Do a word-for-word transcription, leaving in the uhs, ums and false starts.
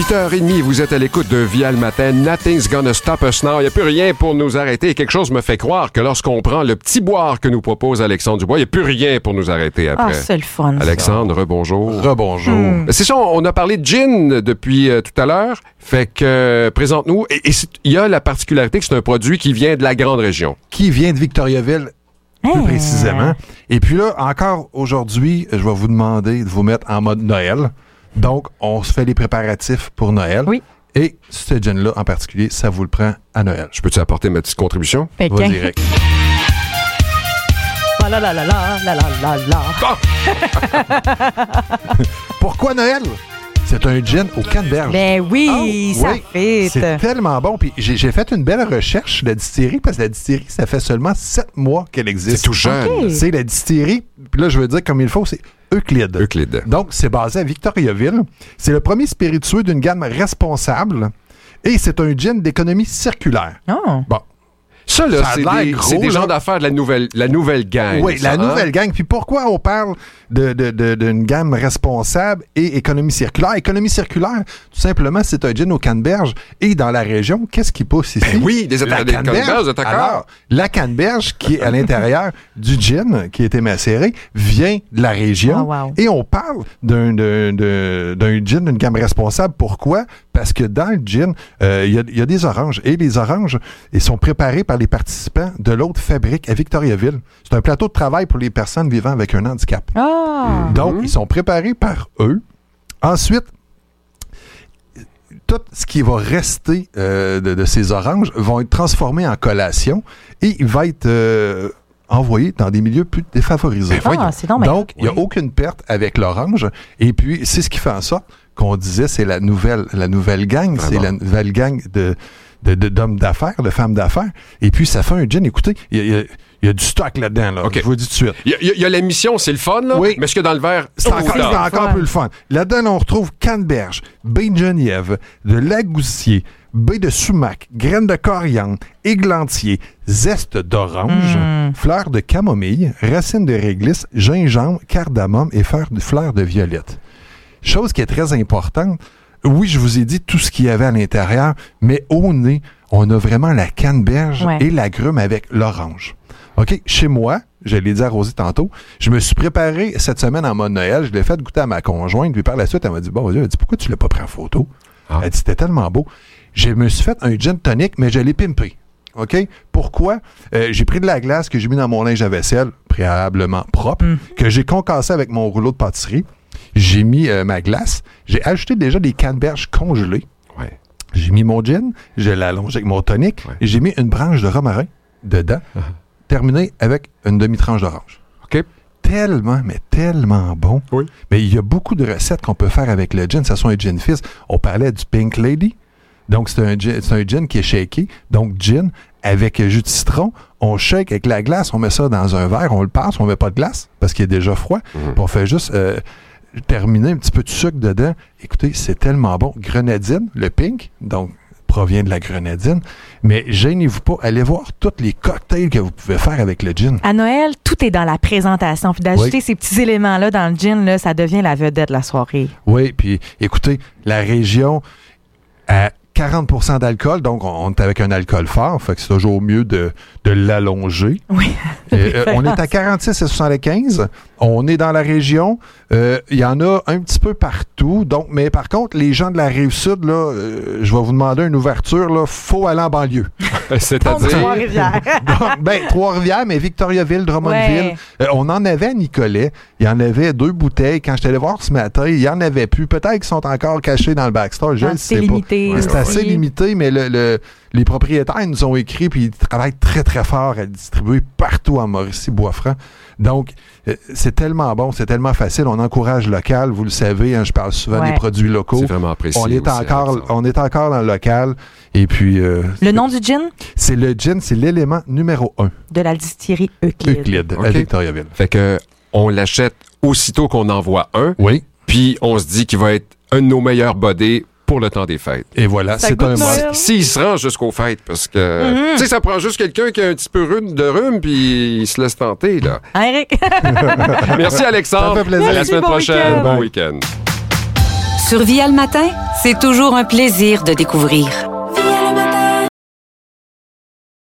huit heures trente, vous êtes à l'écoute de Via le matin. Nothing's gonna stop us now. Il n'y a plus rien pour nous arrêter. Et quelque chose me fait croire que lorsqu'on prend le petit boire que nous propose Alexandre Dubois, il n'y a plus rien pour nous arrêter après. Ah, c'est le fun. Alexandre, rebonjour. Rebonjour. Mm. C'est ça, on a parlé de gin depuis euh, tout à l'heure. Fait que, euh, présente-nous. Et il y a la particularité que c'est un produit qui vient de la grande région. Qui vient de Victoriaville, plus Hey. précisément. Et puis là, encore aujourd'hui, je vais vous demander de vous mettre en mode Noël. Donc, on se fait les préparatifs pour Noël. Oui. Et ce gin-là, en particulier, ça vous le prend à Noël. Je peux-tu apporter ma petite contribution? Pékin. Vas-y, Rick. Ah la la la la la la la la. Pourquoi Noël? C'est un gin au canneberge. Ben oui, Oh, ça oui. fait. C'est tellement bon. Puis j'ai, j'ai fait une belle recherche de la distillerie parce que la distillerie, ça fait seulement sept mois qu'elle existe. C'est tout jeune. Ok. C'est la distillerie, puis là, je veux dire comme il faut, c'est Euclide. Euclide. Donc, c'est basé à Victoriaville. C'est le premier spiritueux d'une gamme responsable et c'est un gin d'économie circulaire. Oh. Bon. Ça, là, Ça a c'est l'air des, gros, c'est des là. gens d'affaires de la nouvelle, la nouvelle gang. Oui, ça, la hein? nouvelle gang. Puis pourquoi on parle de, de, de, d'une gamme responsable et économie circulaire? Économie circulaire, tout simplement, c'est un gin au canneberge. Et dans la région, qu'est-ce qui pousse ici? Ben oui, des La des canneberge. canneberges, vous êtes d'accord? Alors, la canneberge qui est à l'intérieur du gin qui a été macéré vient de la région. Oh, wow. Et on parle d'un, d'un, d'un, d'un gin d'une gamme responsable. Pourquoi? Parce que dans le gin, euh, il y, a, il y a des oranges. Et les oranges, ils sont préparés par les participants de l'autre fabrique à Victoriaville. C'est un plateau de travail pour les personnes vivant avec un handicap. Ah. Donc, ils sont préparés par eux. Ensuite, tout ce qui va rester euh, de, de ces oranges vont être transformés en collation et il va être euh, envoyé dans des milieux plus défavorisés. Ah, c'est donc bien. Donc, il n'y a aucune perte avec l'orange. Et puis, c'est ce qui fait en sorte qu'on disait, c'est la nouvelle, la nouvelle gang, Vraiment. c'est la nouvelle gang de, de, de- d'hommes d'affaires, de femmes d'affaires. Et puis, ça fait un gin. Écoutez, il y a, il y a- il y a du stock là-dedans, là. OK. Je vous le dis tout de suite. Il y, a- il y a- il y a l'émission, c'est le fun, là. Oui. Mais ce qu'il y a dans le verre, C'est oh, encore, là. c'est encore fun. plus le fun. Là-dedans, on retrouve canneberge, baie de genièvre, de lagoussier, baie de sumac, graines de coriandre, églantier, zeste d'orange, Mm. fleurs de camomille, racines de réglisse, gingembre, cardamome et fleurs de, fleurs de violette. Chose qui est très importante, oui, je vous ai dit tout ce qu'il y avait à l'intérieur, mais au nez, on a vraiment la canneberge Ouais. et l'agrume avec l'orange. OK? Chez moi, je l'ai dit à Rosie tantôt, je me suis préparé cette semaine en mode Noël. Je l'ai fait goûter à ma conjointe. Puis par la suite, elle m'a dit, bon, elle a dit, pourquoi tu l'as pas pris en photo? Ah. Elle dit, c'était tellement beau. Je me suis fait un gin tonic, mais je l'ai pimpé. OK? Pourquoi? Euh, j'ai pris de la glace que j'ai mis dans mon linge à vaisselle, préalablement propre, Mm. que j'ai concassé avec mon rouleau de pâtisserie. J'ai mis euh, ma glace. J'ai ajouté déjà des canneberges congelées. Ouais. J'ai mis mon gin, je l'ai allongé avec mon tonic, Ouais. et j'ai mis une branche de romarin dedans, terminé avec une demi-tranche d'orange. OK. Tellement, mais tellement bon. Oui. Mais il y a beaucoup de recettes qu'on peut faire avec le gin. Ça soit un gin fizz. On parlait du Pink Lady. Donc, c'est un gin, c'est un gin qui est shaké. Donc, gin avec jus de citron. On shake avec la glace. On met ça dans un verre. On le passe. On met pas de glace parce qu'il est déjà froid. Mhm. Puis on fait juste euh, terminer un petit peu de sucre dedans. Écoutez, c'est tellement bon. Grenadine, le pink, donc provient de la grenadine. Mais gênez-vous pas. Allez voir tous les cocktails que vous pouvez faire avec le gin. À Noël, tout est dans la présentation. Puis d'ajouter Oui. ces petits éléments-là dans le gin, là, ça devient la vedette de la soirée. Oui, puis écoutez, la région à quarante pour cent d'alcool, donc on, on est avec un alcool fort, fait que c'est toujours mieux de, de l'allonger. Oui. Euh, euh, on est à quarante-six et soixante-quinze. On est dans la région. Euh, Il y en a un petit peu partout. Donc, mais par contre, les gens de la Rive-Sud, là, euh, je vais vous demander une ouverture. Là, faut aller en banlieue. C'est-à-dire. Trois-Rivières. Donc, ben, Trois-Rivières, mais Victoriaville, Drummondville. Ouais. Euh, on en avait à Nicolet. Il y en avait deux bouteilles. Quand je suis allé voir ce matin, il y en avait plus. Peut-être qu'ils sont encore cachés dans le backstore. Je ne C'est sais pas. limité. C'est assez aussi. limité, mais le, le- les propriétaires nous ont écrit puis ils travaillent très, très fort à le distribuer partout en Mauricie-Boisfranc. Donc, euh, c'est tellement bon, c'est tellement facile. On encourage local, vous le savez, hein, je parle souvent Ouais. des produits locaux. C'est vraiment apprécié. On est, aussi, encore, Alexandre. on est encore dans le local. Et puis, euh, Le nom du gin c'est le gin, c'est l'élément numéro un. de la distillerie Euclide. Euclide, OK. à Victoriaville. Fait que on l'achète aussitôt qu'on envoie un, Oui. puis on se dit qu'il va être un de nos meilleurs bodés pour le temps des fêtes. Et voilà, Ça c'est goûte un Noël. must. S'il se rend jusqu'aux fêtes, parce que, Mhm. tu sais, ça prend juste quelqu'un qui a un petit peu rhume- de rhume, puis il se laisse tenter, là. Hein, Eric? Merci, Alexandre. Ça fait plaisir. À la Merci, semaine bon prochaine. week-end. Bon Bye. week-end. Sur Via le matin, c'est toujours un plaisir de découvrir.